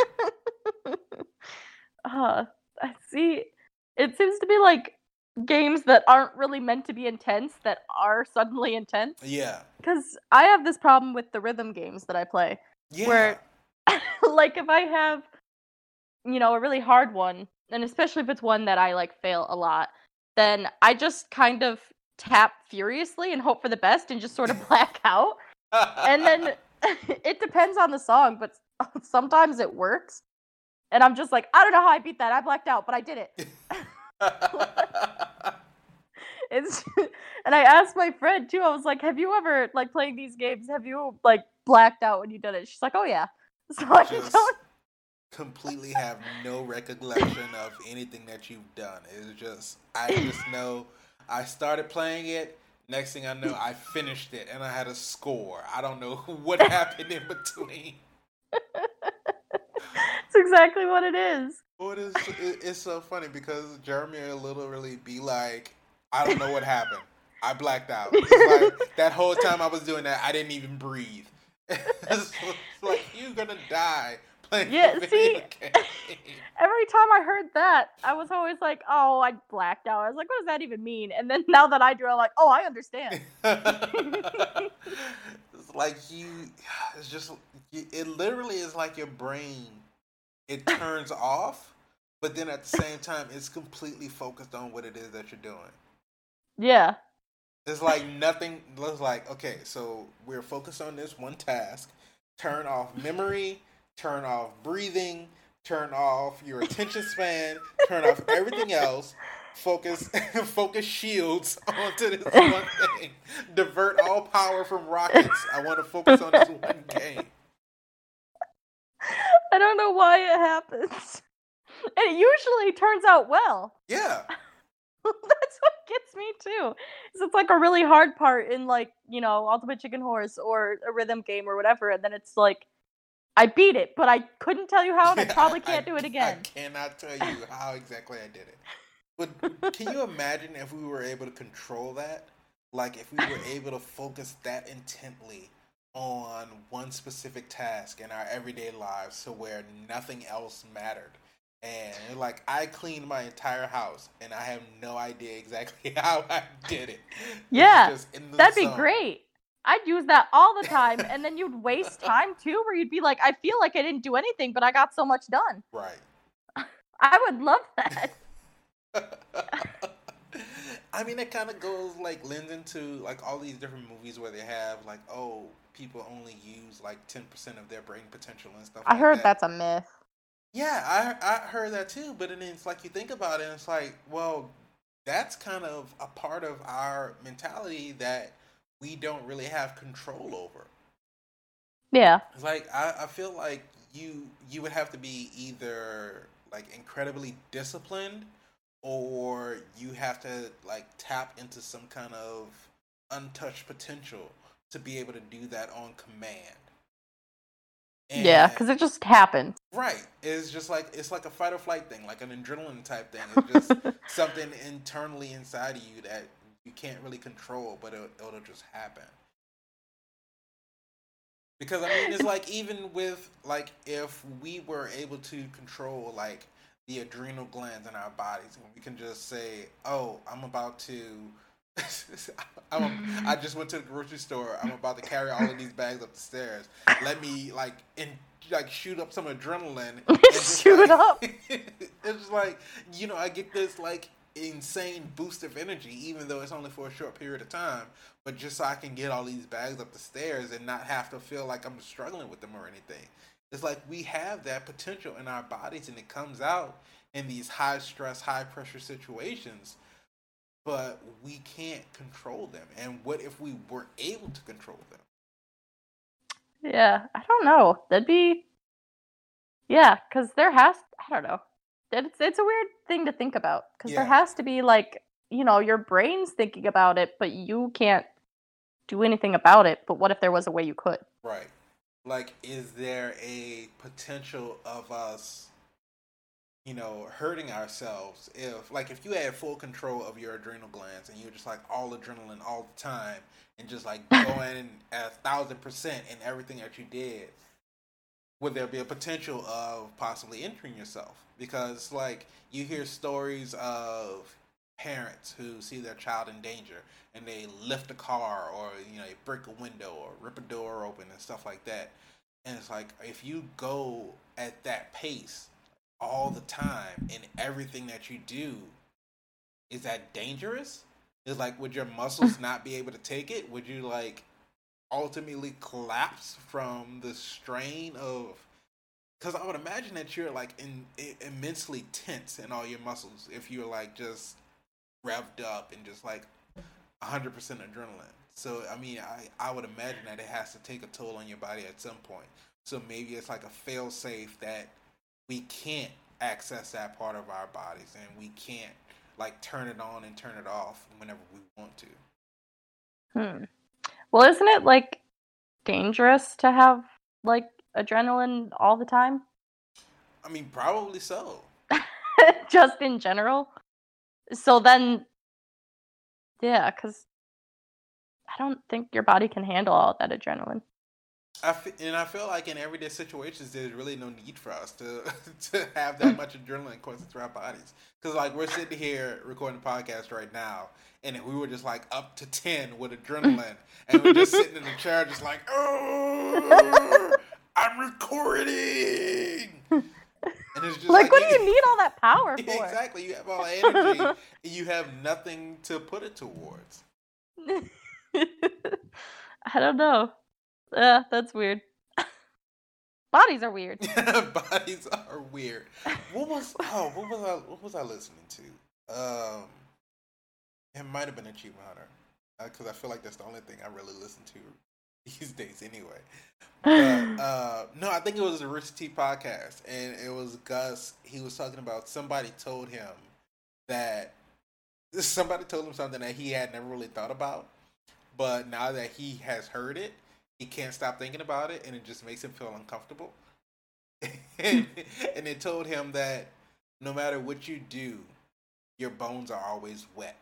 uh, I see. It seems to be like games that aren't really meant to be intense that are suddenly intense. Yeah, Because I have this problem with the rhythm games that I play, yeah. where, like, if I have, a really hard one, and especially if it's one that I, like, fail a lot, then I just kind of tap furiously and hope for the best and just sort of black out. And then it depends on the song, but sometimes it works. And I'm just like, I don't know how I beat that. I blacked out, but I did it. It's and I asked my friend too. I was like, "Have you ever like playing these games? Have you like blacked out when you did it?" She's like, "Oh yeah." So I Just don't. completely have no recollection of anything that you've done. I just know I started playing it. Next thing I know, I finished it and I had a score. I don't know what happened in between. It's exactly what it is. It's so funny because Jeremy will literally be like, I don't know what happened. I blacked out. It's like that whole time I was doing that, I didn't even breathe. It's like you're gonna die playing Yeah. a video See, game. every time I heard that, I was always like, "Oh, I blacked out." I was like, "What does that even mean?" And then now that I do, I'm like, "Oh, I understand." It's like it's just, it literally is like your brain, it turns off, but then at the same time, it's completely focused on what it is that you're doing. Yeah. It's like nothing. It's like, okay, so we're focused on this one task. Turn off memory, turn off breathing, turn off your attention span, turn off everything else. Focus, focus shields onto this one thing. Divert all power from rockets. I want to focus on this one game. I don't know why it happens. And it usually turns out well. Yeah, That's what gets me too. So it's like a really hard part in like, Ultimate Chicken Horse or a rhythm game or whatever, and then it's like I beat it, but I couldn't tell you how and I yeah. probably I, can't do it I again. cannot tell you how exactly I did it. But can you imagine if we were able to control that? Like if we were able to focus that intently on one specific task in our everyday lives to where nothing else mattered. And like I cleaned my entire house and I have no idea exactly how I did it. It's Yeah, just in the that'd be zone. great. I'd use that all the time, and then you'd waste time too, where you'd be like, I feel like I didn't do anything, but I got so much done. Right. I would love that. I mean, it kind of goes like lends into like all these different movies where they have like, oh, people only use like 10% of their brain potential and stuff I like heard that. that's a myth. Yeah, I heard that too, but then it's like you think about it, and it's like, well, that's kind of a part of our mentality that we don't really have control over. Yeah. It's like I feel like you would have to be either like incredibly disciplined, or you have to like tap into some kind of untouched potential to be able to do that on command. Yeah, And because it just happened. right, it's like a fight or flight thing, like an adrenaline type thing. It's just something internally inside of you that you can't really control, but it'll just happen. Because I mean, it's like even with like if we were able to control like the adrenal glands in our bodies, and we can just say, "Oh, I'm about to." I just went to the grocery store. I'm about to carry all of these bags up the stairs. Let me like shoot up some adrenaline and just Shoot it like up. it's just like I get this like insane boost of energy, even though it's only for a short period of time. But just so I can get all these bags up the stairs and not have to feel like I'm struggling with them or anything. It's like we have that potential in our bodies, and it comes out in these high stress, high pressure situations, but we can't control them. And what if we were able to control them? Yeah, I don't know. That'd be, yeah, because I don't know. It's a weird thing to think about because there Yeah, has to be like, your brain's thinking about it, but you can't do anything about it. But what if there was a way you could? right. Like, is there a potential of us, hurting ourselves if you had full control of your adrenal glands and you were just like all adrenaline all the time and just like going at 1,000% in everything that you did, would there be a potential of possibly injuring yourself? Because like you hear stories of parents who see their child in danger and they lift a car, or they break a window or rip a door open and stuff like that. And it's like if you go at that pace all the time in everything that you do, is that dangerous? Is like would your muscles not be able to take it? Would you like ultimately collapse from the strain of, because I would imagine that you're like immensely tense in all your muscles if you're like just revved up and just like 100% adrenaline. So I mean, I would imagine that it has to take a toll on your body at some point. So maybe it's like a fail safe that we can't access that part of our bodies, and we can't like turn it on and turn it off whenever we want to. Hmm. Well, isn't it like dangerous to have like adrenaline all the time? I mean, probably so. Just in general. So then, yeah, because I don't think your body can handle all that adrenaline. I feel like in everyday situations, there's really no need for us to to have that much adrenaline coursing through our bodies. Because like we're sitting here recording a podcast right now, and if we were just like up to 10 with adrenaline, and we're just sitting in the chair, just like, oh, I'm recording, and it's just Like, like what do you need all that power for? exactly, you have all that energy, and you have nothing to put it towards. I don't know. That's weird. Bodies are weird. Bodies are weird. What was I listening to? It might have been Achievement Hunter, because I feel like that's the only thing I really listen to these days anyway. But no, I think it was a Rich T podcast, and it was Gus. He was talking about somebody told him something that he had never really thought about, but now that he has heard it, he can't stop thinking about it, and it just makes him feel uncomfortable. and, and it told him that no matter what you do, your bones are always wet.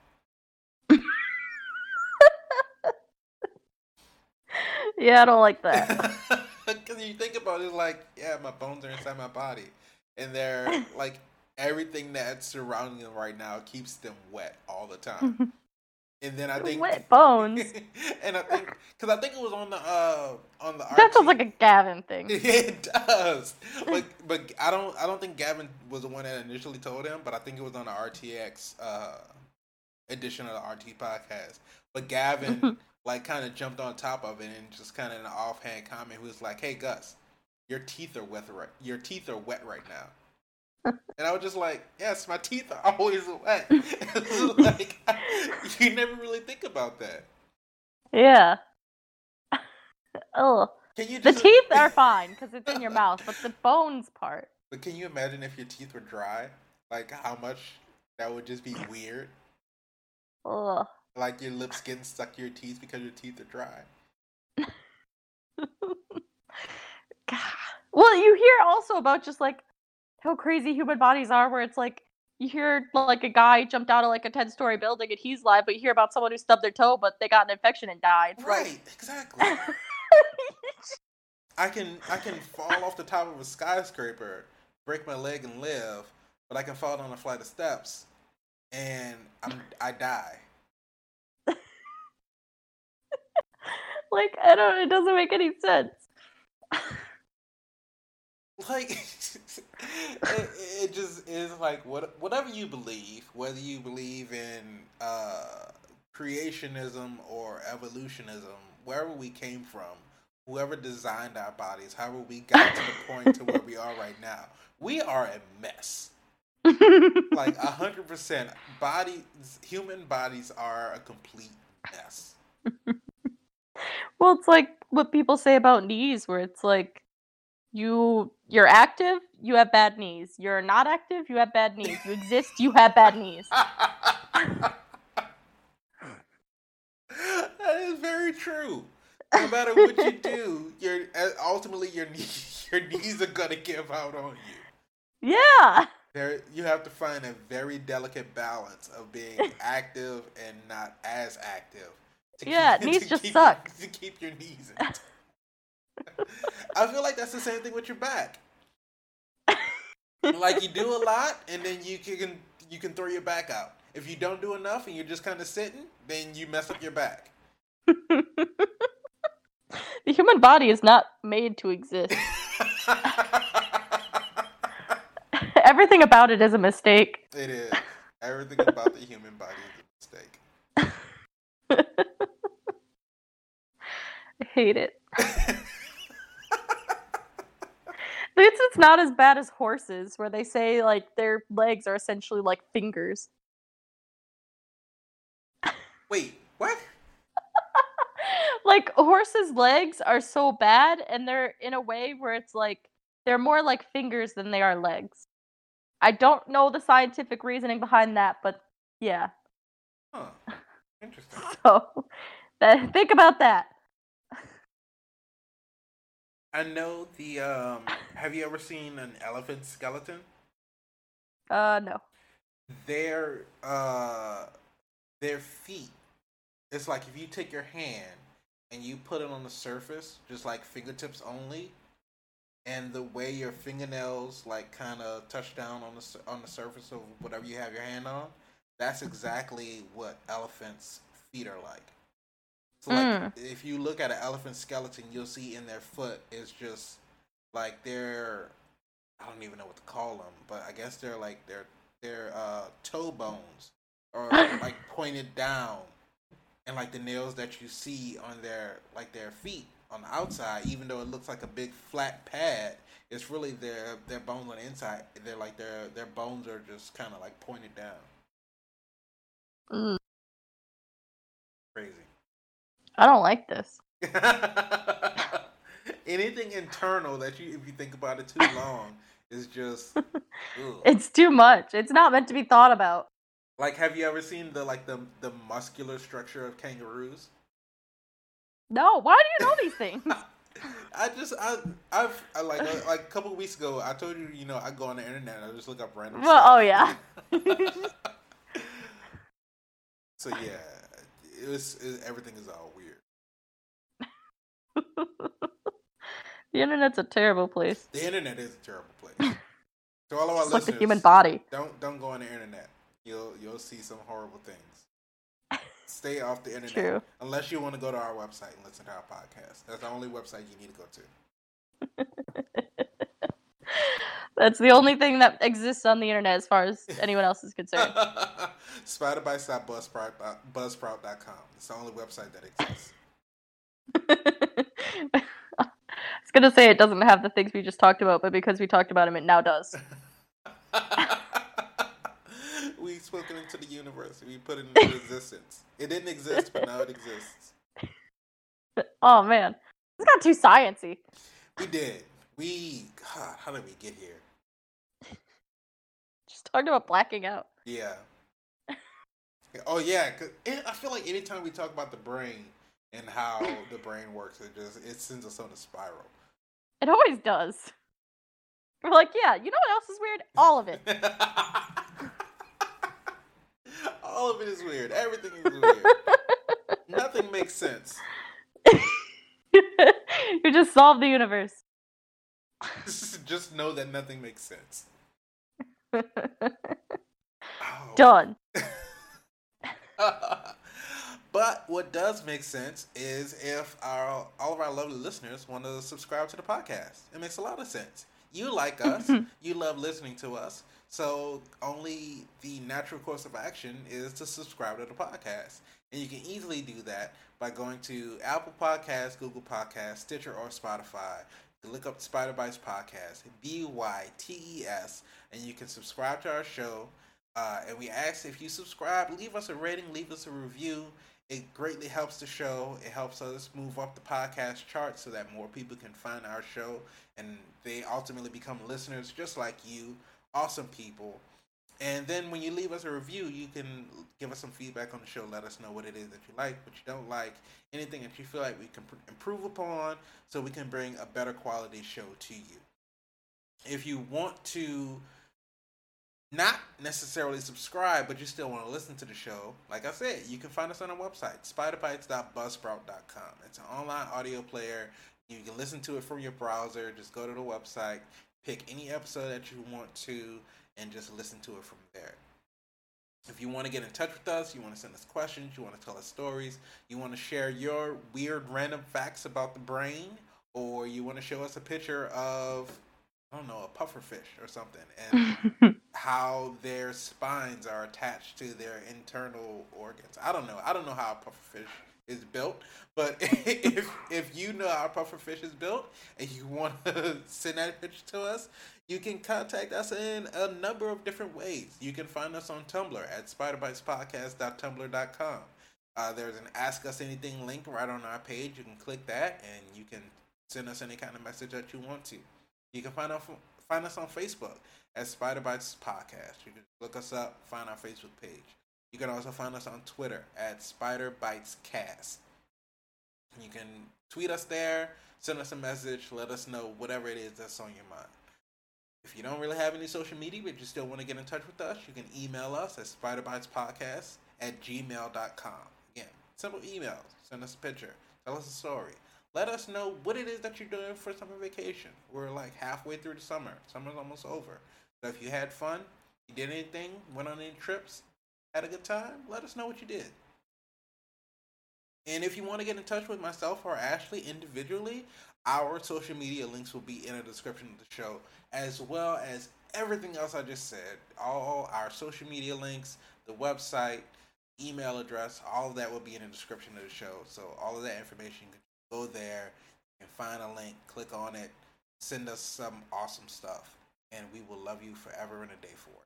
Yeah, I don't like that. Because you think about it, like, yeah, my bones are inside my body, and they're like everything that's surrounding them right now keeps them wet all the time. And then I think Wet bones. and I think because I think it was on the That sounds RT. like a Gavin thing. It does, but I don't think Gavin was the one that initially told him, but I think it was on the RTX edition of the RT podcast. But Gavin like kind of jumped on top of it and just kind of in an offhand comment, he was like, "Hey Gus, your teeth are wet right. Your teeth are wet right now." And I was just like, "Yes, my teeth are always wet." Like you never really think about that. Yeah. Oh. Can you The just? teeth are fine because it's in your mouth, but the bones part. But can you imagine if your teeth were dry? Like how much that would just be weird. Ugh. Like your lips getting stuck to your teeth because your teeth are dry. God. Well, you hear also about just like how crazy human bodies are, where it's like you hear like a guy jumped out of like a 10-story building and he's live, but you hear about someone who stubbed their toe, but they got an infection and died. Right, exactly. I can fall off the top of a skyscraper, break my leg and live, but I can fall down a flight of steps and I die. Like, I don't, it doesn't make any sense. Like it just is like whatever you believe, whether you believe in creationism or evolutionism, wherever we came from, whoever designed our bodies, however we got to the point to where we are right now, we are a mess. Like 100%, human bodies are a complete mess. Well, it's like what people say about knees, where it's like you're active, you have bad knees. You're not active, you have bad knees. You exist, you have bad knees. That is very true. No matter what you do, ultimately your knees are gonna give out on you. Yeah. You have to find a very delicate balance of being active and not as active. Knees just suck. To keep your knees in. I feel like that's the same thing with your back. Like you do a lot, and then you can throw your back out. If you don't do enough, and you're just kind of sitting, then you mess up your back. The human body is not made to exist. Everything about it is a mistake. It is. Everything about the human body is a mistake. I hate it. It's not as bad as horses, where they say like their legs are essentially like fingers. Wait, what? Like horses' legs are so bad, and they're in a way where it's like they're more like fingers than they are legs. I don't know the scientific reasoning behind that, but yeah. Huh. Interesting. So, think about that. I know the have you ever seen an elephant skeleton? No. Their feet. It's like if you take your hand and you put it on the surface, just like fingertips only, and the way your fingernails like kind of touch down on the surface of whatever you have your hand on, that's exactly what elephants' feet are like. So like if you look at an elephant skeleton, you'll see in their foot is just like I don't even know what to call them, but I guess they're like their toe bones are like pointed down, and like the nails that you see on their feet on the outside, even though it looks like a big flat pad, it's really their bones on the inside. They're like their bones are just kind of like pointed down. Crazy. I don't like this. Anything internal that if you think about it too long, is just. Ugh. It's too much. It's not meant to be thought about. Like, have you ever seen the muscular structure of kangaroos? No. Why do you know these things? I've like a couple of weeks ago, I told you, I go on the internet and I just look up random Well, stuff. oh yeah. So yeah, everything is all weird. The internet's a terrible place. The internet is a terrible place. So all of our It's listeners, like the human body. Don't go on the internet. You'll see some horrible things. Stay off the internet. True. Unless you want to go to our website and listen to our podcast. That's the only website you need to go to. That's the only thing that exists on the internet as far as anyone else is concerned. Spiderbyte.buzzsprout.com. It's the only website that exists. I was gonna say it doesn't have the things we just talked about, but because we talked about them, it now does. We've spoken into the universe. We put it into existence. It didn't exist, but now it exists. Oh man, This got too sciencey. We did. God, how did we get here? Just talking about blacking out. Yeah. Oh yeah, 'cause I feel like anytime we talk about the brain and how the brain works, it sends us on a spiral. It always does. We're like, yeah, you know what else is weird? All of it. All of it is weird. Everything is weird. Nothing makes sense. You just solved the universe. Just know that nothing makes sense. Done. But what does make sense is if all of our lovely listeners want to subscribe to the podcast. It makes a lot of sense. You like us. You love listening to us. So only the natural course of action is to subscribe to the podcast. And you can easily do that by going to Apple Podcasts, Google Podcasts, Stitcher, or Spotify. Look up Spider Bites Podcast, BYTES, and you can subscribe to our show. And we ask if you subscribe, leave us a rating, leave us a review. It greatly helps the show. It helps us move up the podcast chart so that more people can find our show and they ultimately become listeners just like you. Awesome people. And then when you leave us a review, you can give us some feedback on the show. Let us know what it is that you like, what you don't like, anything that you feel like we can improve upon so we can bring a better quality show to you. If you want to not necessarily subscribe, but you still want to listen to the show, like I said, you can find us on our website, spiderbites.buzzsprout.com. It's an online audio player. You can listen to it from your browser. Just go to the website, pick any episode that you want to, and just listen to it from there. If you want to get in touch with us, you want to send us questions, you want to tell us stories, you want to share your weird random facts about the brain, or you want to show us a picture of, I don't know, a pufferfish or something, and how their spines are attached to their internal organs. I don't know how a pufferfish is built, but if you know how a pufferfish is built and you want to send that picture to us, you can contact us in a number of different ways. You can find us on Tumblr at spiderbites.tumblr.com. There's an Ask Us Anything link right on our page. You can click that and you can send us any kind of message that you want to. You can find us on Facebook at Spider Bites Podcast. You can look us up, find our Facebook page. You can also find us on Twitter at Spider Bites Cast. You can tweet us there, send us a message, let us know whatever it is that's on your mind. If you don't really have any social media, but you still want to get in touch with us, you can email us at spiderbitespodcast@gmail.com. Again, simple emails. Send us a picture. Tell us a story. Let us know what it is that you're doing for summer vacation. We're like halfway through the summer. Summer's almost over. So if you had fun, you did anything, went on any trips, had a good time, let us know what you did. And if you want to get in touch with myself or Ashley individually, our social media links will be in the description of the show, as well as everything else I just said. All our social media links, the website, email address, all of that will be in the description of the show. So all of that information, you can go there, you can find a link, click on it, send us some awesome stuff, and we will love you forever and a day for it.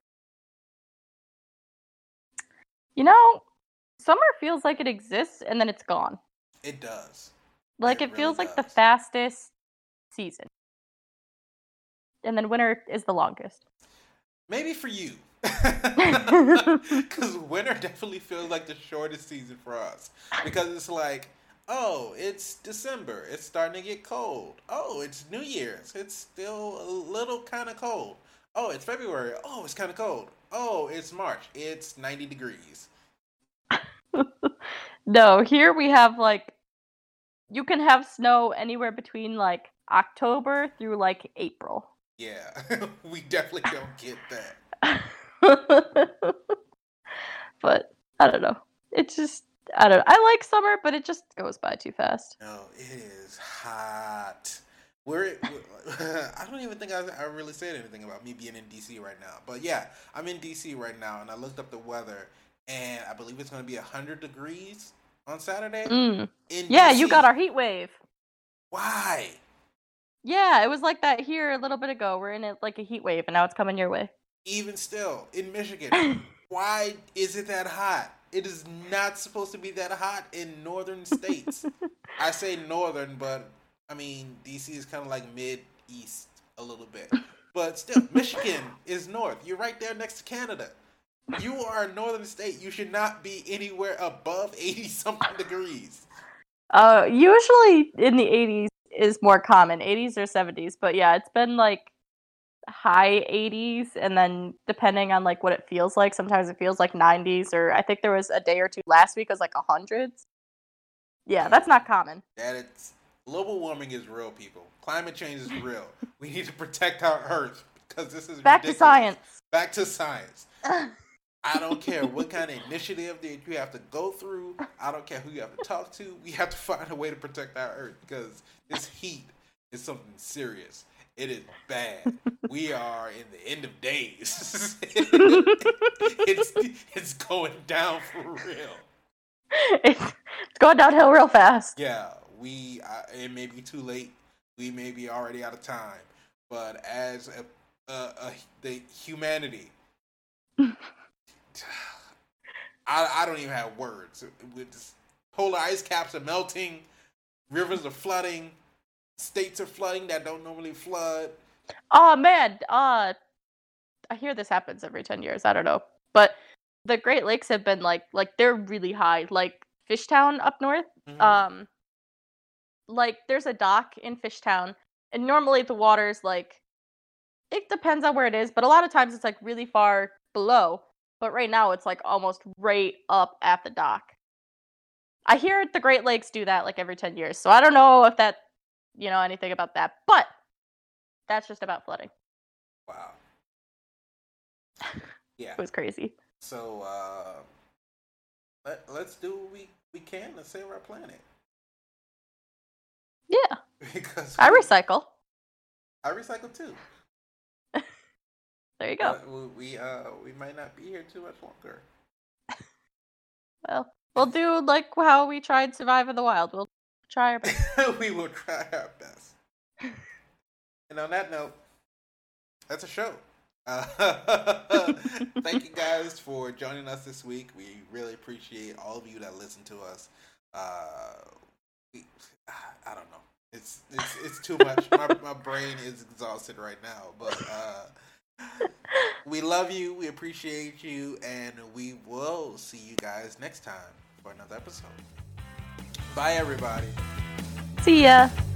You know, summer feels like it exists and then it's gone. It does. Like it feels like the fastest season. And then winter is the longest. Maybe for you. Because winter definitely feels like the shortest season for us. Because it's like, oh, it's December. It's starting to get cold. Oh, it's New Year's. It's still a little kind of cold. Oh, it's February. Oh, it's kind of cold. Oh, it's March. It's 90 degrees. No, here we have like, you can have snow anywhere between like October through like April. Yeah, we definitely don't get that. But I don't know. It's just, I don't know. I like summer, but it just goes by too fast. No, it is hot. I don't even think I really said anything about me being in DC right now. But yeah, I'm in DC right now, and I looked up the weather, and I believe it's going to be 100 degrees on Saturday. Yeah, DC. You got our heat wave. Why? Yeah, it was like that here a little bit ago. We're in it like a heat wave, and now it's coming your way. Even still, in Michigan, why is it that hot? It is not supposed to be that hot in northern states. I say northern, but I mean, DC is kind of like mid-east a little bit. But still, Michigan is north. You're right there next to Canada. You are a northern state. You should not be anywhere above 80-something degrees. Usually in the 80s is more common, 80s or 70s. But yeah, it's been like high 80s, and then depending on like what it feels like, sometimes it feels like 90s, or I think there was a day or two last week it was like 100s. Yeah, that's not common. Global warming is real, people. Climate change is real. We need to protect our Earth because this is back ridiculous. to science. Back to science. I don't care what kind of initiative that you have to go through. I don't care who you have to talk to. We have to find a way to protect our Earth because this heat is something serious. It is bad. We are in the end of days. It's going down for real. It's going downhill real fast. Yeah, it may be too late. We may be already out of time. But as the humanity, I don't even have words. With this, polar ice caps are melting, rivers are flooding, states are flooding that don't normally flood. Oh man, I hear this happens every 10 years. I don't know, but the Great Lakes have been like they're really high. Like Fishtown up north, Mm-hmm. like there's a dock in Fishtown, and normally the water's like, it depends on where it is, but a lot of times it's like really far below. But right now it's like almost right up at the dock. I hear the Great Lakes do that like every 10 years, so I don't know if that, anything about that, but that's just about flooding. Wow. Yeah. It was crazy. So let's do what we can to save our planet. Yeah. Because I recycle. I recycle too. There you go. We might not be here too much longer. Well, we'll do like how we tried Survive in the Wild. We'll try our best. We will try our best. And on that note, that's a show. Thank you guys for joining us this week. We really appreciate all of you that listen to us. I don't know. It's too much. My brain is exhausted right now, but we love you. We appreciate you, and we will see you guys next time for another episode. Bye, everybody. See ya.